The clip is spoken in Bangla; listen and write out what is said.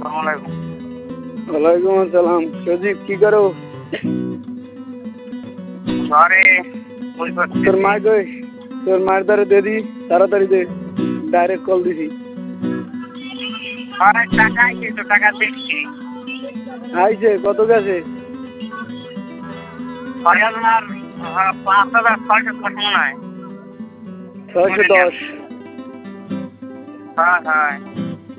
ওয়ালাইকুম আসসালাম। সজীব কি করো? তোর মা কই? তোর মায়ের দ্বারা দে দি, তাড়াতাড়ি দে, ডাইরেক্ট কল দিছি। আইছে কত গেছে? 610। হ্যাঁ হ্যাঁ